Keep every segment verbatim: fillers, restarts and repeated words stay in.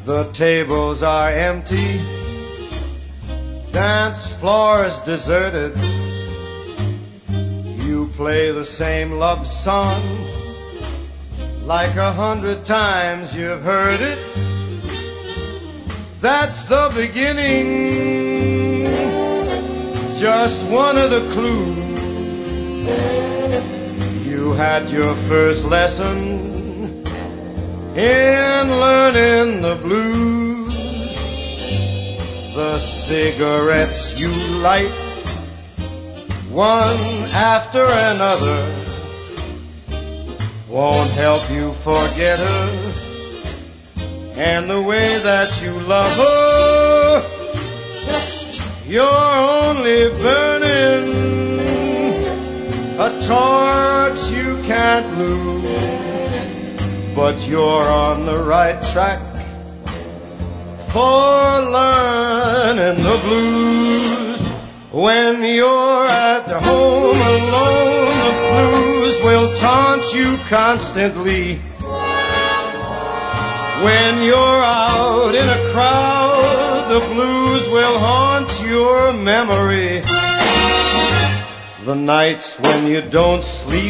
The tables are empty, dance floor is deserted. You play the same love song like a hundred times you've heard it. That's the beginning, just one of the clues. You had your first lesson in learning the blues. The cigarettes you light, one after another, won't help you forget her and the way that you love her. You're only burning a torch you can't lose, but you're on the right track for learning the blues. When you're at home alone, the blues will taunt you constantly. When you're out in a crowd, the blues will haunt your memory. The nights when you don't sleep,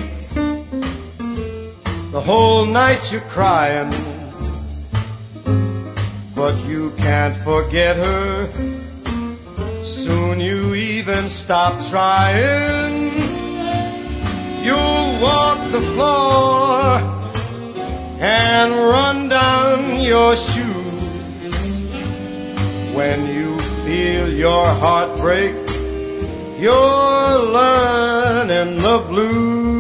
the whole night you're crying, but you can't forget her. Soon you even stop trying. You'll walk the floor and run down your shoes. When you feel your heart break, you're learning the blues.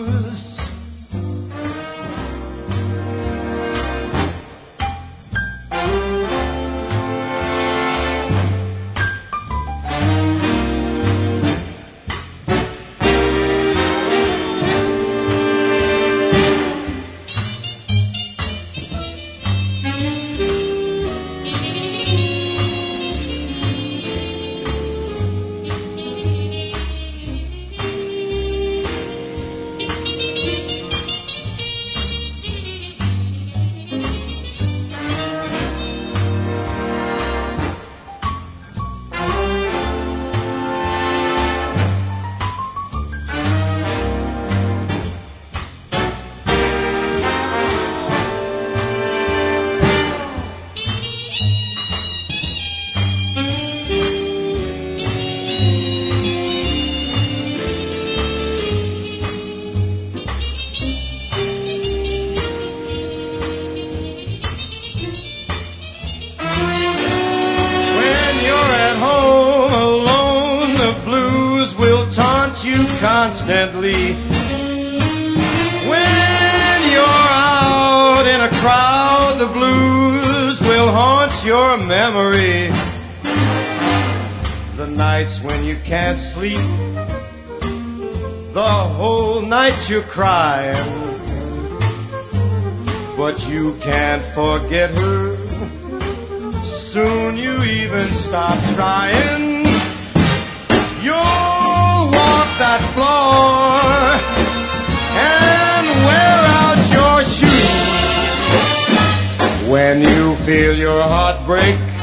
Constantly. When you're out in a crowd, the blues will haunt your memory. The nights when you can't sleep, the whole night you're crying, but you can't forget her. Soon you even stop trying. You'll walk that floor and wear out your shoes. When you feel your heart break,